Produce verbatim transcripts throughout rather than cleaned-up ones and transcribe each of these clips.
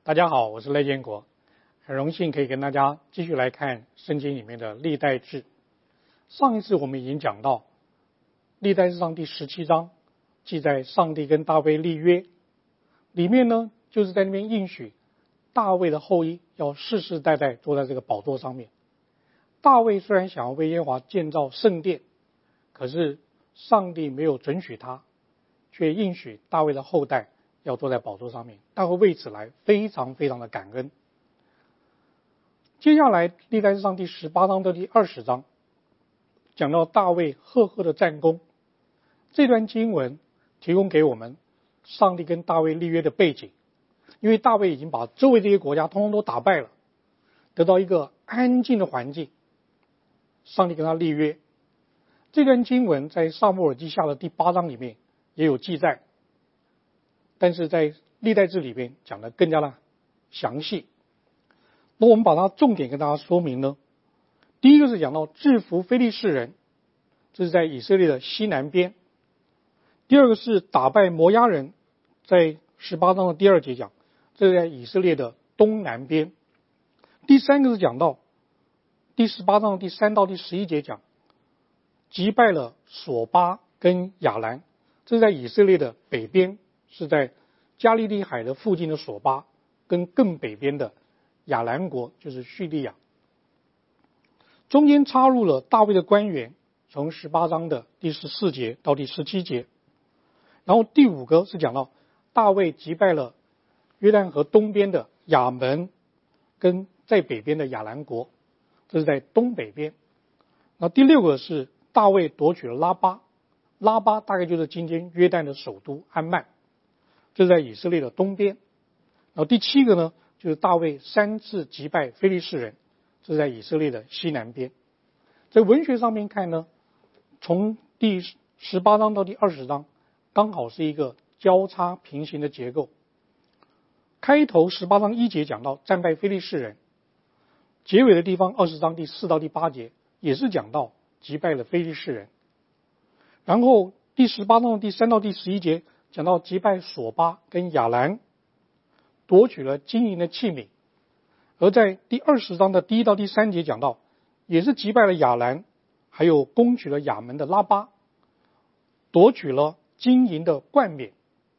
大家好，我是赖建国，很荣幸可以跟大家继续来看圣经里面的历代志。上一次我们已经讲到历代志上第十七章，记载上帝跟大卫立约，里面呢就是在那边应许大卫的后裔要世世代代坐在这个宝座上面。大卫虽然想要为耶和华建造圣殿，可是上帝没有准许他，却应许大卫的后代要坐在宝座上面，大卫为此来非常非常的感恩。接下来历代志上第十八章到第二十章，讲到大卫赫赫的战功。这段经文提供给我们上帝跟大卫立约的背景，因为大卫已经把周围这些国家通通都打败了，得到一个安静的环境，上帝跟他立约。这段经文在撒母耳记下的第八章里面也有记载，但是在历代志里面讲得更加的详细。那我们把它重点跟大家说明呢，第一个是讲到制服非利士人，这是在以色列的西南边；第二个是打败摩押人，在十八章的第二节讲，这是在以色列的东南边；第三个是讲到第十八章的第三到第十一节讲，击败了索巴跟亚兰，这是在以色列的北边，是在加利利海的附近的索巴，跟更北边的亚兰国，就是叙利亚。中间插入了大卫的官员，从十八章的第十四节到第十七节。然后第五个是讲到大卫击败了约旦河东边的亚门，跟在北边的亚兰国，这是在东北边。那第六个是大卫夺取了拉巴，拉巴大概就是今天约旦的首都安曼，这是在以色列的东边。然后第七个呢，就是大卫三次击败非利士人，这是在以色列的西南边。在文学上面看呢，从第十八章到第二十章刚好是一个交叉平行的结构。开头十八章一节讲到战败非利士人，结尾的地方二十章第四到第八节也是讲到击败了非利士人。然后第十八章的第三到第十一节讲到击败索巴跟亚兰，夺取了金银的器皿。而在第二十章的第一到第三节讲到，也是击败了亚兰，还有攻取了亚门的拉巴，夺取了金银的冠冕。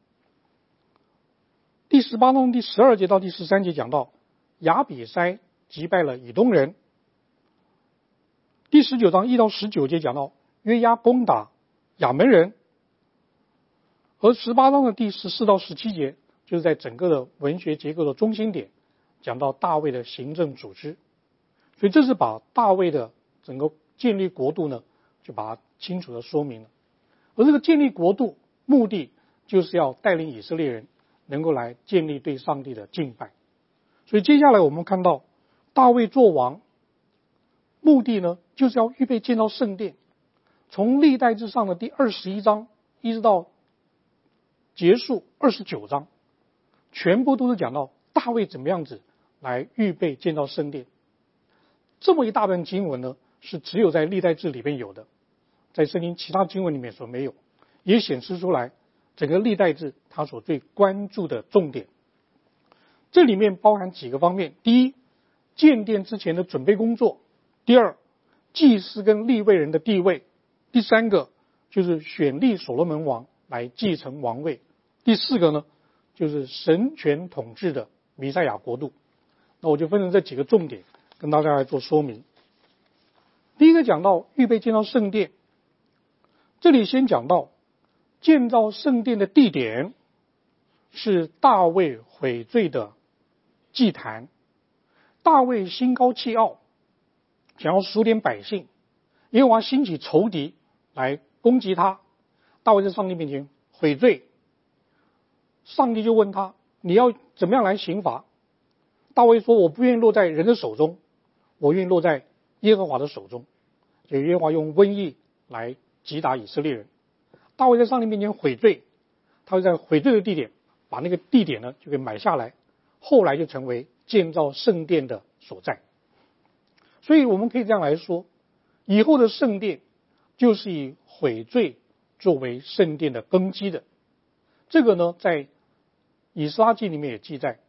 第十八章第十二节到第十三节讲到亚比筛击败了以东人。第十九章一到十九节讲到约押攻打亚门人。而十八章的第十四到十七节就是在整个的文学结构的中心点，讲到大卫的行政组织。所以这是把大卫的整个建立国度呢，就把它清楚的说明了。而这个建立国度目的就是要带领以色列人能够来建立对上帝的敬拜。所以接下来我们看到大卫做王，目的呢就是要预备建造圣殿。从历代志上的第二十一章一直到结束二十九章，全部都是讲到大卫怎么样子来预备建造圣殿。这么一大段经文呢，是只有在历代志里面有的，在圣经其他经文里面所没有，也显示出来整个历代志他所最关注的重点。这里面包含几个方面：第一，建殿之前的准备工作；第二，祭司跟利未人的地位；第三个就是选立所罗门王来继承王位；第四个呢，就是神权统治的弥赛亚国度。那我就分成这几个重点跟大家来做说明。第一个讲到预备建造圣殿，这里先讲到建造圣殿的地点是大卫悔罪的祭坛。大卫心高气傲，想要数点百姓，耶和华兴起仇敌来攻击他。大卫在上帝面前悔罪，上帝就问他，你要怎么样来刑罚？大卫说，我不愿意落在人的手中，我愿意落在耶和华的手中。所以耶和华用瘟疫来击打以色列人。大卫在上帝面前悔罪，他会在悔罪的地点把那个地点呢就给买下来，后来就成为建造圣殿的所在。所以我们可以这样来说，以后的圣殿就是以悔罪作为圣殿的根基的。这个呢在以斯拉记里面也记载，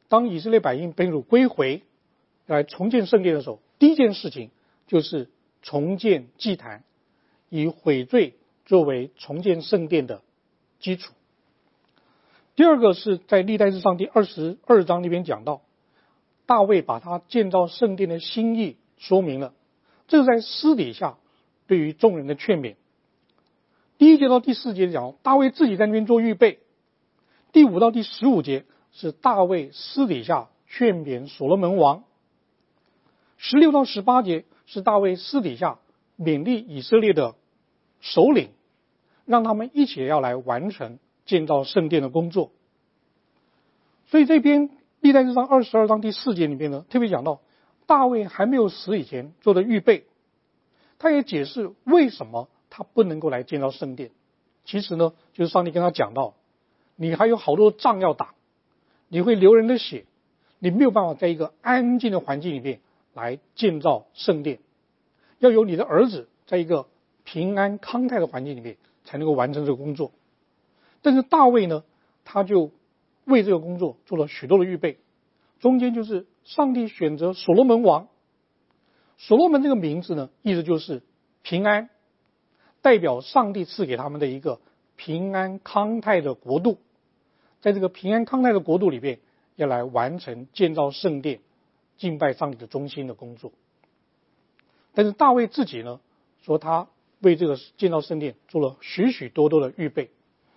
当以色列百姓被掳归回来重建圣殿的时候，第一件事情就是重建祭坛，以悔罪作为重建圣殿的基础。第二个是在历代志上第二十二章里边讲到，大卫把他建造圣殿的心意说明了，这是在私底下对于众人的劝勉。第一节到第四节讲大卫自己在那边做预备，第五到第十五节是大卫私底下劝勉所罗门王，十六到十八节是大卫私底下勉励以色列的首领，让他们一起要来完成建造圣殿的工作。所以这篇历代志上二十二章第四节里面呢，特别讲到大卫还没有死以前做的预备，他也解释为什么他不能够来建造圣殿。其实呢，就是上帝跟他讲到，你还有好多仗要打，你会流人的血，你没有办法在一个安静的环境里面来建造圣殿，要有你的儿子在一个平安康泰的环境里面才能够完成这个工作。但是大卫呢，他就为这个工作做了许多的预备，中间就是上帝选择所罗门王。所罗门这个名字呢，意思就是平安，代表上帝赐给他们的一个平安康泰的国度。在这个平安康泰的国度里面，要来完成建造圣殿、敬拜上帝的中心的工作。但是大卫自己呢，说他为这个建造圣殿做了许许多多的预备。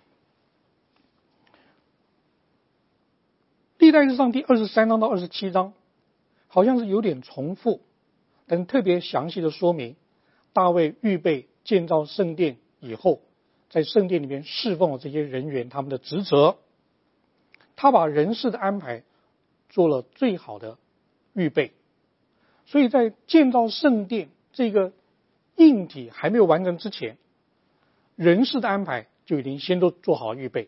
历代志上第二十三章到二十七章好像是有点重复，但是特别详细的说明大卫预备建造圣殿以后，在圣殿里面侍奉的这些人员他们的职责，他把人事的安排做了最好的预备。所以在建造圣殿这个硬体还没有完成之前，人事的安排就已经先都做好预备。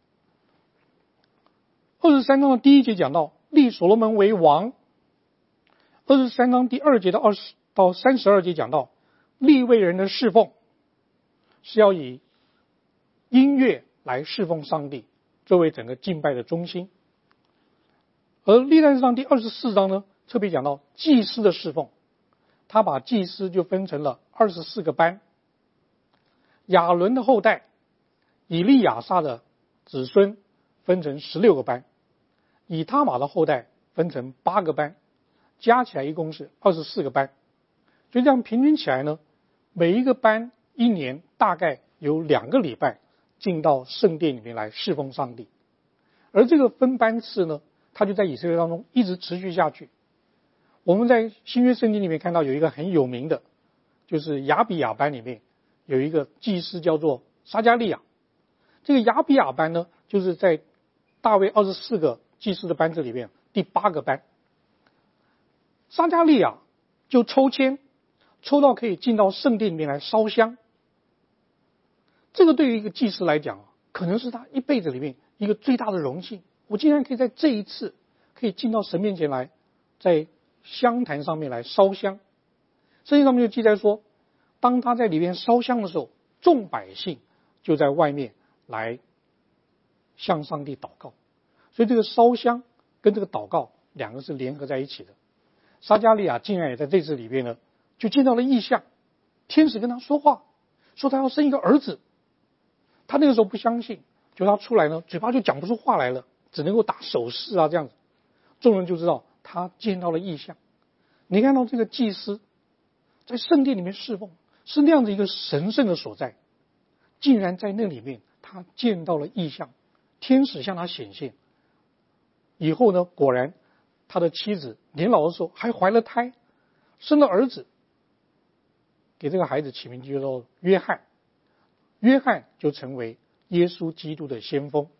二十三章的第一节讲到立所罗门为王，二十三章第二节到二十到三十二节讲到利未人的侍奉是要以音乐来侍奉上帝，作为整个敬拜的中心。而历代志上第二十四章呢，特别讲到祭司的侍奉，他把祭司就分成了二十四个班，亚伦的后代以利亚撒的子孙分成十六个班，以他玛的后代分成八个班，加起来一共是二十四个班。所以这样平均起来呢，每一个班一年大概有两个礼拜进到圣殿里面来侍奉上帝。而这个分班次呢，它就在以色列当中一直持续下去。我们在新约圣经里面看到有一个很有名的，就是亚比亚班里面有一个祭司叫做撒迦利亚。这个亚比亚班呢，就是在大卫二十四个祭司的班子里面第八个班。撒迦利亚就抽签抽到可以进到圣殿里面来烧香。这个对于一个祭司来讲，可能是他一辈子里面一个最大的荣幸，我竟然可以在这一次可以进到神面前来，在香坛上面来烧香。圣经上面就记载说，当他在里面烧香的时候，众百姓就在外面来向上帝祷告。所以这个烧香跟这个祷告两个是联合在一起的。撒迦利亚竟然也在这次里面呢，就见到了异象，天使跟他说话，说他要生一个儿子。他那个时候不相信，就他出来呢，嘴巴就讲不出话来了，只能够打手势啊这样子。众人就知道他见到了异象。你看到这个祭司在圣殿里面侍奉，是那样的一个神圣的所在，竟然在那里面他见到了异象，天使向他显现。以后呢，果然他的妻子年老的时候还怀了胎，生了儿子，给这个孩子起名叫做约翰。约翰就成为耶稣基督的先锋。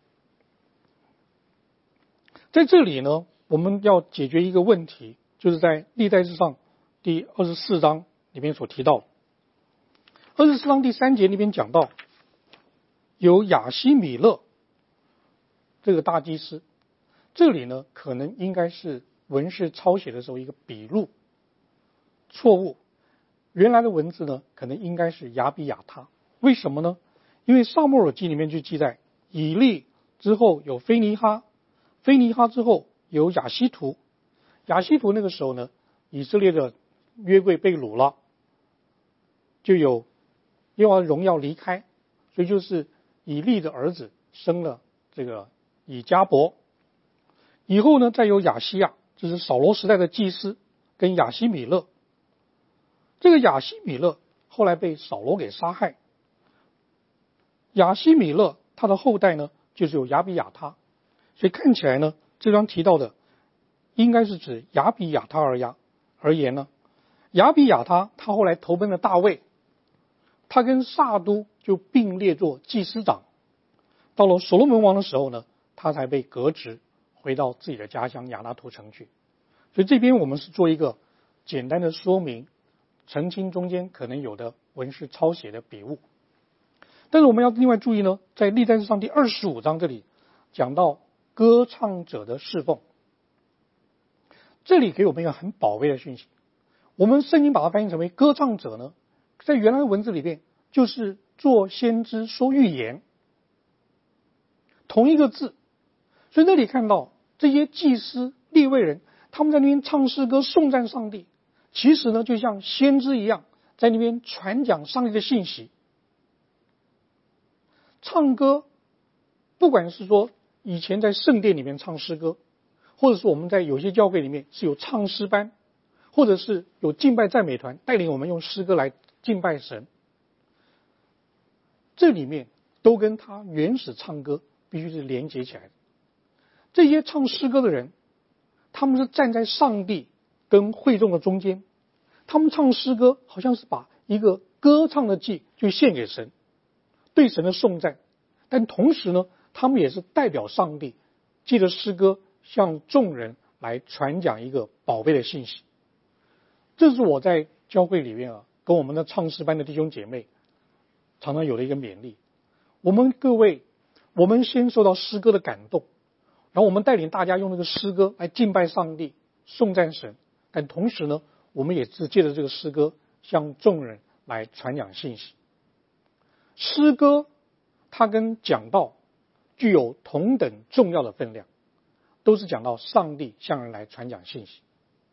在这里呢，我们要解决一个问题，就是在历代志上第二十四章里面所提到，二十四章第三节里面讲到，有亚希米勒这个大祭司，这里呢可能应该是文士抄写的时候一个笔录错误，原来的文字呢可能应该是亚比亚他。为什么呢？因为撒母耳记里面就记载，以利之后有非尼哈，非尼哈之后有亚希图，亚希图那个时候呢，以色列的约柜被掳了，就有耶和华的荣耀离开，所以就是以利的儿子生了这个以迦伯。以后呢，再有亚西亚，这是扫罗时代的祭司，跟亚希米勒。这个亚希米勒后来被扫罗给杀害。亚希米勒他的后代呢，就是有亚比亚他，所以看起来呢，这章提到的应该是指亚比亚他而言而言呢，亚比亚他他后来投奔了大卫，他跟撒都就并列做祭司长。到了所罗门王的时候呢，他才被革职，回到自己的家乡亚拉图城去。所以这边我们是做一个简单的说明，澄清中间可能有的文士抄写的笔误。但是我们要另外注意呢，在历代志上第二十五章这里讲到歌唱者的侍奉，这里给我们一个很宝贝的讯息。我们圣经把它翻译成为歌唱者呢，在原来的文字里面就是做先知说预言，同一个字。所以那里看到这些祭司利未人，他们在那边唱诗歌颂赞上帝，其实呢就像先知一样，在那边传讲上帝的信息。唱歌不管是说以前在圣殿里面唱诗歌，或者是我们在有些教会里面是有唱诗班，或者是有敬拜赞美团带领我们用诗歌来敬拜神，这里面都跟他原始唱歌必须是连接起来的。这些唱诗歌的人，他们是站在上帝跟会众的中间，他们唱诗歌好像是把一个歌唱的祭就献给神，对神的颂赞，但同时呢，他们也是代表上帝，借着诗歌向众人来传讲一个宝贝的信息。这是我在教会里面啊，跟我们的唱诗班的弟兄姐妹常常有的一个勉励。我们各位，我们先受到诗歌的感动，然后我们带领大家用这个诗歌来敬拜上帝、颂赞神，但同时呢，我们也是借着这个诗歌向众人来传讲信息。诗歌它跟讲道具有同等重要的分量，都是讲到上帝向人来传讲信息。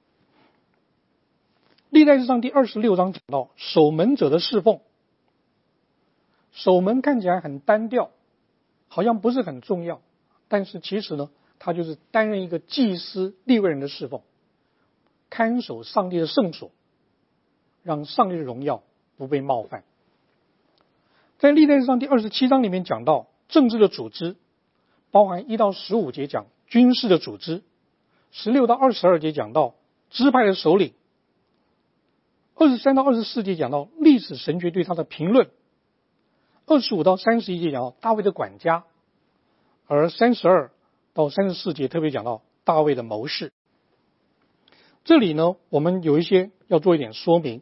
历代志上第二十六章讲到守门者的侍奉，守门看起来很单调，好像不是很重要，但是其实呢，他就是担任一个祭司利未人的侍奉，看守上帝的圣所，让上帝的荣耀不被冒犯。在历代志上第二十七章里面讲到政治的组织，包含一到十五节讲军事的组织，十六到二十二节讲到支派的首领，二十三到二十四节讲到历史神学对他的评论，二十五到三十一节讲到大卫的管家，而三十二到三十四节特别讲到大卫的谋士。这里呢，我们有一些要做一点说明，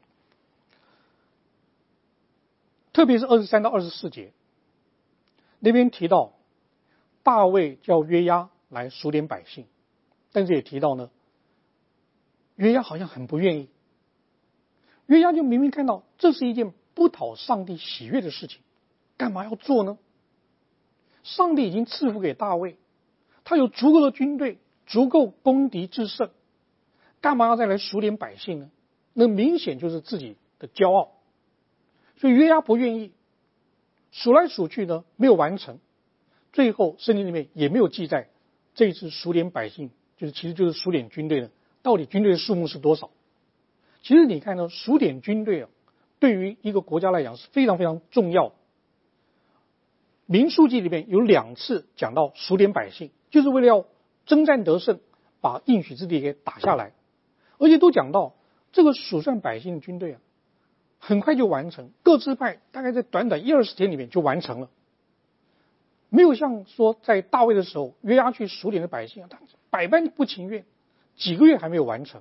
特别是二十三到二十四节那边提到大卫叫约押来数点百姓，但是也提到呢，约押好像很不愿意。约押就明明看到这是一件不讨上帝喜悦的事情，干嘛要做呢？上帝已经赐福给大卫，他有足够的军队，足够攻敌制胜，干嘛要再来数点百姓呢？那明显就是自己的骄傲。所以约押不愿意，数来数去呢，没有完成。最后圣经里面也没有记载这一次数点百姓，就是其实就是数点军队呢，到底军队的数目是多少？其实你看呢，数点军队啊，对于一个国家来讲是非常非常重要的。民数记里面有两次讲到数点百姓，就是为了要征战得胜，把应许之地给打下来，而且都讲到这个数算百姓的军队啊，很快就完成，各支派大概在短短一二十天里面就完成了，没有像说在大卫的时候约押去数点的百姓啊，他百般不情愿，几个月还没有完成。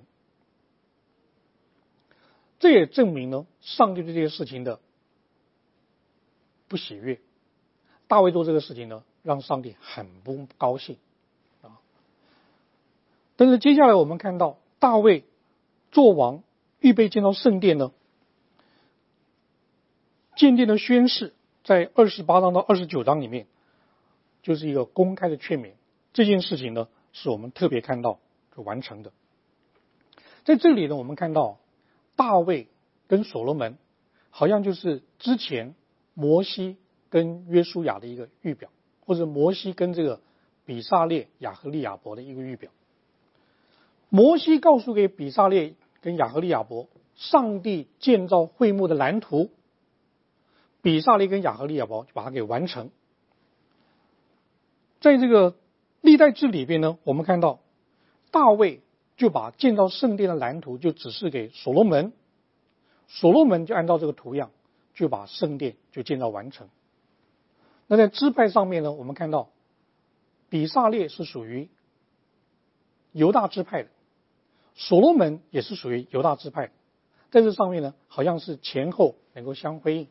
这也证明了上帝对这些事情的不喜悦。大卫做这个事情呢，让上帝很不高兴啊。但是接下来我们看到大卫做王，预备建造圣殿呢，建殿的宣誓在二十八章到二十九章里面，就是一个公开的劝勉。这件事情呢， 是我们特别看到就完成的。在这里呢，我们看到大卫跟所罗门好像就是之前摩西跟约书亚的一个预表，或者摩西跟这个比撒列、亚和利亚伯的一个预表。摩西告诉给比撒列跟亚和利亚伯上帝建造会幕的蓝图，比撒列跟亚和利亚伯就把它给完成。在这个历代志里边呢，我们看到大卫就把建造圣殿的蓝图就指示给所罗门，所罗门就按照这个图样就把圣殿就建造完成。那在支派上面呢，我们看到比撒列是属于犹大支派的，所罗门也是属于犹大支派的，在这上面呢，好像是前后能够相辉映。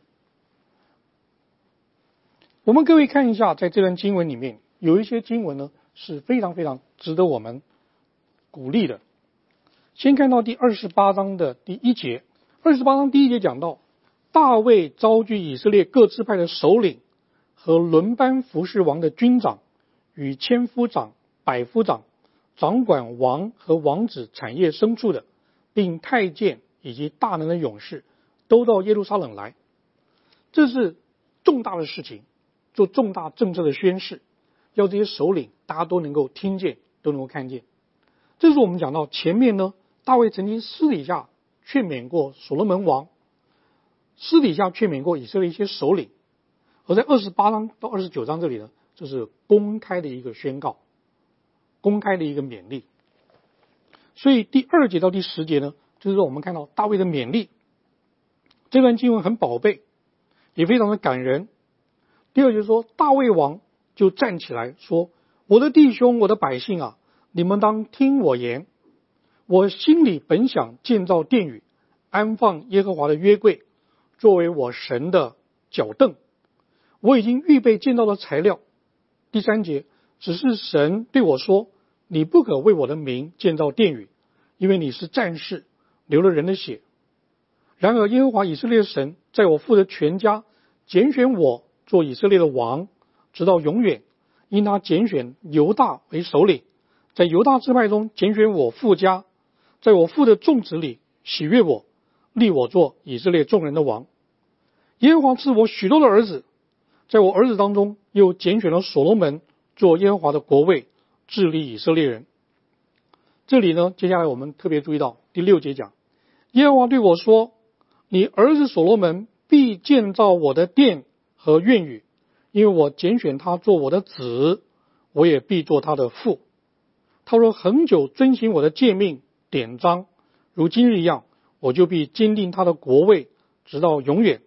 我们各位看一下，在这段经文里面有一些经文呢是非常非常值得我们鼓励的。先看到第二十八章的第一节，二十八章第一节讲到，大卫召集以色列各支派的首领和轮班服侍王的军长与千夫长、百夫长、掌管王和王子产业牲畜的，并太监以及大能的勇士，都到耶路撒冷来。这是重大的事情，做重大政策的宣示，要这些首领大家都能够听见，都能够看见。这是我们讲到前面呢，大卫曾经私底下劝勉过所罗门王，私底下劝勉过以色列一些首领，而在二十八章到二十九章这里呢，这是公开的一个宣告，公开的一个勉励。所以第二节到第十节呢，就是说我们看到大卫的勉励。这段经文很宝贝，也非常的感人。第二节说，大卫王就站起来说，我的弟兄，我的百姓啊，你们当听我言。我心里本想建造殿宇，安放耶和华的约柜，作为我神的脚凳。我已经预备建造的材料。第三节，只是神对我说，你不可为我的名建造殿宇，因为你是战士，流了人的血。然而耶和华以色列的神在我父的全家拣选我做以色列的王，直到永远，因他拣选犹大为首领，在犹大支派中拣选我父家，在我父的众子里喜悦我，立我做以色列众人的王。耶和华赐我许多的儿子，在我儿子当中又拣选了所罗门做耶和华的国位，治理以色列人。这里呢，接下来我们特别注意到第六节讲，耶和华对我说，你儿子所罗门必建造我的殿和院宇，因为我拣选他做我的子，我也必做他的父。他说，恒久遵行我的诫命典章，如今日一样，我就必坚定他的国位，直到永远。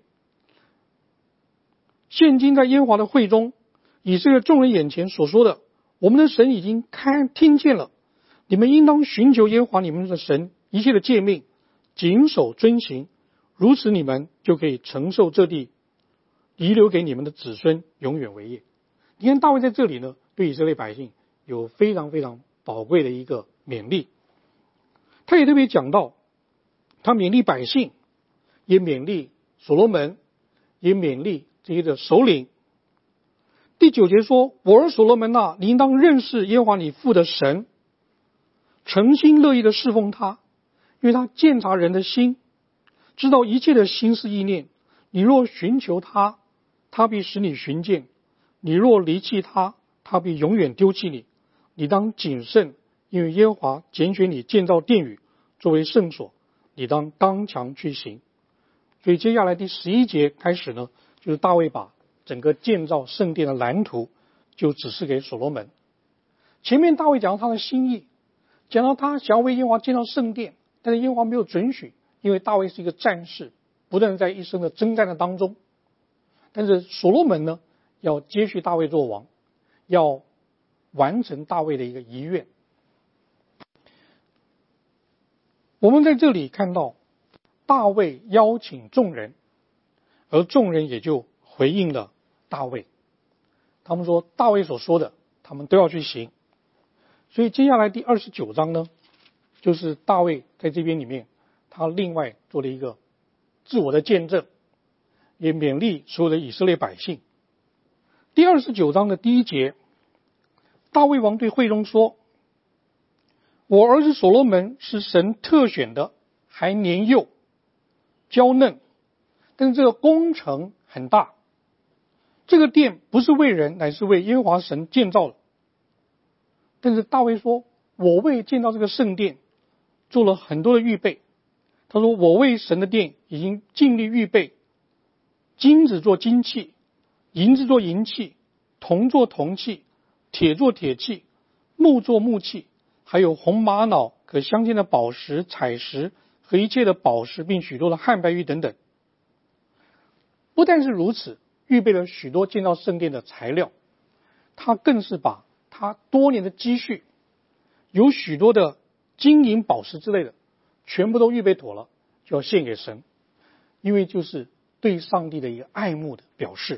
现今在耶和华的会中，以色列众人眼前所说的，我们的神已经看听见了。你们应当寻求耶和华你们的神一切的诫命，谨守遵行，如此你们就可以承受这地，遗留给你们的子孙，永远为业。你看大卫在这里呢，对以色列百姓有非常非常宝贵的一个勉励。他也特别讲到，他勉励百姓，也勉励所罗门，也勉励这些的首领。第九节说，我儿所罗门啊，你应当认识耶和华你父的神，诚心乐意的侍奉他，因为他鉴察人的心，知道一切的心思意念。你若寻求他，他必使你寻见；你若离弃他，他必永远丢弃你。你当谨慎，因为耶和华拣选你建造殿宇，作为圣所，你当刚强去行。所以接下来第十一节开始呢，就是大卫把整个建造圣殿的蓝图就指示给所罗门。前面大卫讲到他的心意，讲到他想要为耶和华建造圣殿，但是耶和华没有准许，因为大卫是一个战士，不断在一生的征战的当中。但是所罗门呢，要接续大卫做王，要完成大卫的一个遗愿。我们在这里看到大卫邀请众人，而众人也就回应了大卫。他们说大卫所说的，他们都要去行。所以接下来第二十九章呢，就是大卫在这边里面，他另外做了一个自我的见证，也勉励所有的以色列百姓。第二十九章的第一节，大卫王对会中说， 我儿子所罗门是神特选的，还年幼娇嫩，但是这个工程很大。这个殿不是为人，乃是为耶和华神建造的。但是大卫说，我为建造这个圣殿做了很多的预备。他说，我为神的殿已经尽力预备，金子做金器，银子做银器，铜做铜器，铁做铁器，木做木器，还有红玛瑙可镶嵌的宝石、彩石和一切的宝石，并许多的汉白玉等等。不但是如此，预备了许多建造圣殿的材料，他更是把他多年的积蓄，有许多的金银宝石之类的，全部都预备妥了，就要献给神，因为就是对上帝的一个爱慕的表示。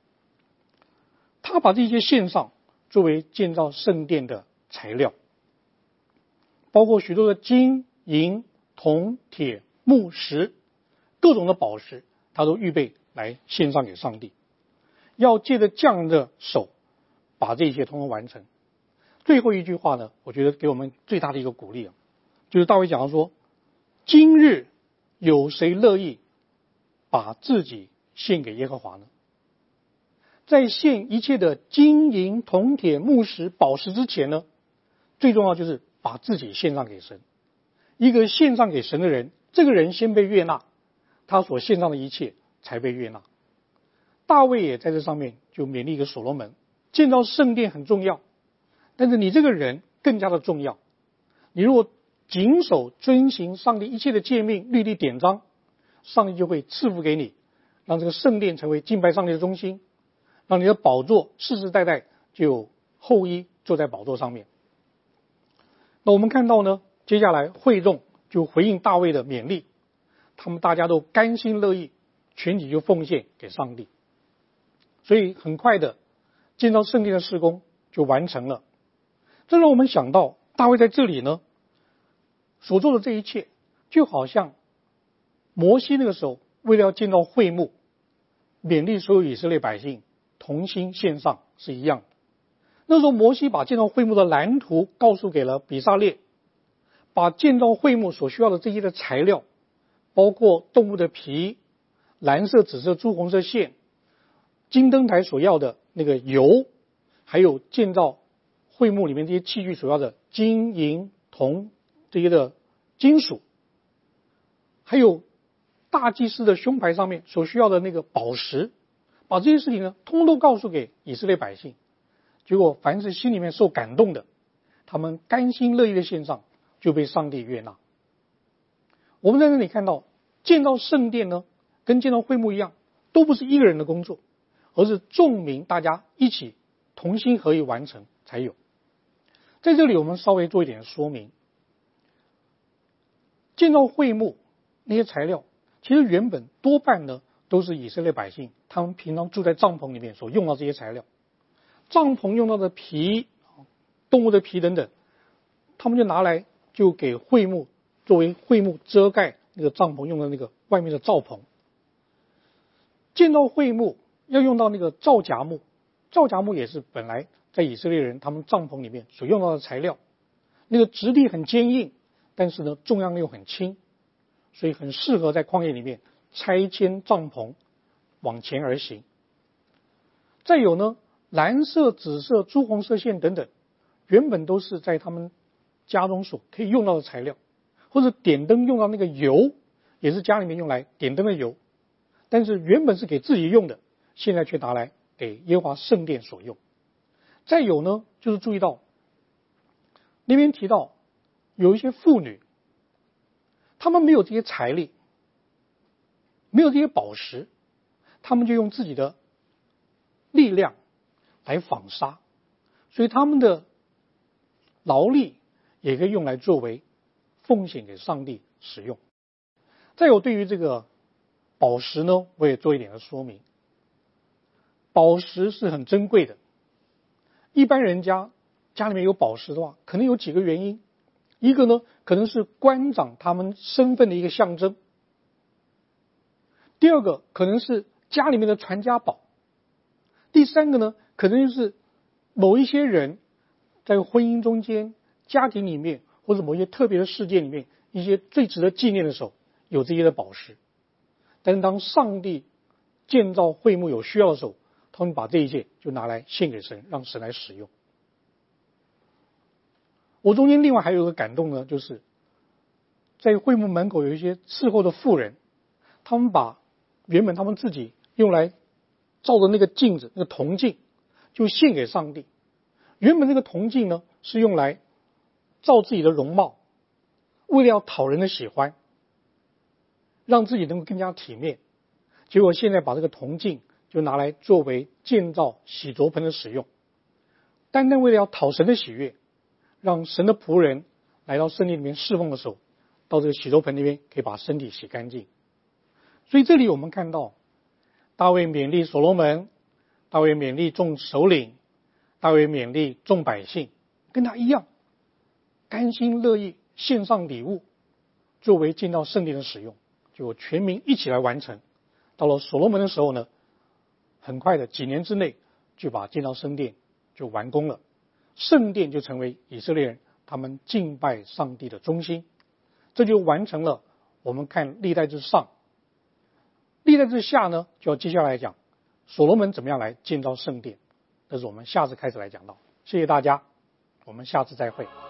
他把这些献上作为建造圣殿的材料，包括许多的金银铜铁木石各种的宝石，他都预备来献上给上帝，要借着匠人的手把这些通通完成。最后一句话呢，我觉得给我们最大的一个鼓励啊，就是大卫讲到说，今日有谁乐意把自己献给耶和华呢？在献一切的金银铜铁木石宝石之前呢，最重要就是把自己献上给神。一个献上给神的人，这个人先被悦纳，他所献上的一切才被悦纳。大卫也在这上面就勉励一个所罗门，建造圣殿很重要，但是你这个人更加的重要。你如果谨守遵行上帝一切的诫命律例典章，上帝就会赐福给你，让这个圣殿成为敬拜上帝的中心，让你的宝座世世代代就有后裔坐在宝座上面。那我们看到呢，接下来会众就回应大卫的勉励，他们大家都甘心乐意，全体就奉献给上帝。所以很快的建造圣殿的事工就完成了。这让我们想到大卫在这里呢所做的这一切，就好像摩西那个时候为了要建造会幕，勉励所有以色列百姓同心献上是一样的。那时候摩西把建造会幕的蓝图告诉给了比撒列，把建造会幕所需要的这些的材料，包括动物的皮、蓝色、紫色、朱红色线、金灯台所要的那个油，还有建造会幕里面这些器具所要的金银铜这些的金属，还有大祭司的胸牌上面所需要的那个宝石，把这些事情呢通通都告诉给以色列百姓。结果凡是心里面受感动的，他们甘心乐意的献上，就被上帝悦纳。我们在这里看到建造圣殿呢跟建造会幕一样，都不是一个人的工作，而是众民大家一起同心合意完成才有。在这里我们稍微做一点说明，建造会幕那些材料其实原本多半呢都是以色列百姓他们平常住在帐篷里面所用到这些材料，帐篷用到的皮、动物的皮等等，他们就拿来就给会幕作为会幕遮盖那个帐篷用的那个外面的罩棚。建造会幕要用到那个皂荚木，皂荚木也是本来在以色列人他们帐篷里面所用到的材料，那个质地很坚硬，但是呢重量又很轻，所以很适合在旷野里面拆迁帐篷往前而行。再有呢，蓝色、紫色、朱红色线等等，原本都是在他们家中所可以用到的材料，或者点灯用到那个油，也是家里面用来点灯的油，但是原本是给自己用的，现在却拿来给耶和华圣殿所用。再有呢，就是注意到那边提到有一些妇女，他们没有这些财力，没有这些宝石，他们就用自己的力量来纺纱，所以他们的劳力也可以用来作为奉献给上帝使用。再有对于这个宝石呢，我也做一点的说明。宝石是很珍贵的，一般人家家里面有宝石的话，可能有几个原因。一个呢，可能是官长他们身份的一个象征；第二个可能是家里面的传家宝；第三个呢，可能就是某一些人在婚姻中间、家庭里面或者某些特别的事件里面，一些最值得纪念的时候，有这些的宝石。但是当上帝建造会幕有需要的时候，他们把这一切就拿来献给神，让神来使用。我中间另外还有一个感动呢，就是在会幕门口有一些伺候的妇人，他们把原本他们自己用来照着那个镜子，那个铜镜，就献给上帝。原本那个铜镜呢，是用来照自己的容貌，为了要讨人的喜欢，让自己能够更加体面。结果现在把这个铜镜就拿来作为建造洗濯盆的使用，单单为了要讨神的喜悦，让神的仆人来到圣殿里面侍奉的时候，到这个洗濯盆那边可以把身体洗干净。所以这里我们看到大卫勉励所罗门，大卫勉励众首领，大卫勉励众百姓，跟他一样甘心乐意献上礼物，作为建造圣殿的使用，就全民一起来完成。到了所罗门的时候呢，很快的几年之内就把建造圣殿就完工了，圣殿就成为以色列人他们敬拜上帝的中心。这就完成了我们看历代之上。历代之下呢，就要接下来讲所罗门怎么样来建造圣殿，这是我们下次开始来讲到。谢谢大家，我们下次再会。